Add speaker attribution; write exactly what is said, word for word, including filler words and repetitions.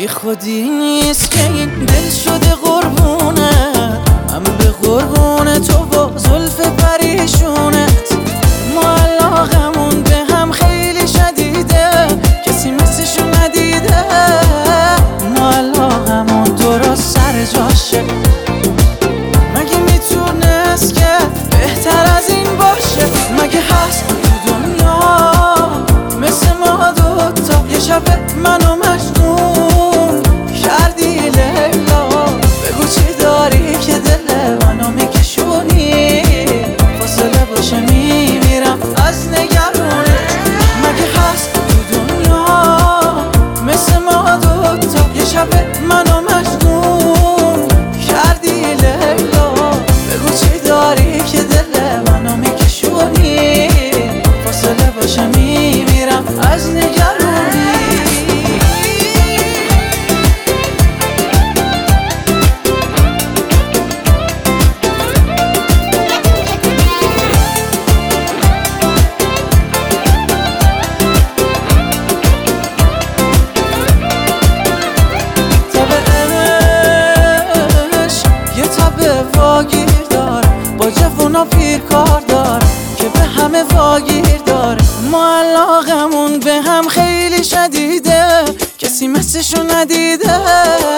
Speaker 1: بی خودی نیست که این دل شده قربونه، من به قربون تو با زلف پریشونت. ما علاقمون به هم خیلی شدیده، کسی مثلشو ندیده. ما علاقمون درست سر جاشه، مگه میتونست که بهتر از این باشه؟ مگه هست تو دنیا مثل ما دوتا؟ یه شب منو مجنون کردی لیلا، بگو چی داری که دل منو میکشونی؟ فاصله باشه میمیرم از نگرونت. مگه هست تو دنیا مثل ما دوتا؟ یه شب منو مجنون کردی لیلا، بگو چی داری که دل منو میکشونی؟ فاصله باشه میمیرم از نگرونی. واگیر داره با جوونا پیر کار داره که به همه واگیر داره. ما علاقمون به هم خیلی شدیده، کسی مثلشو ندیده.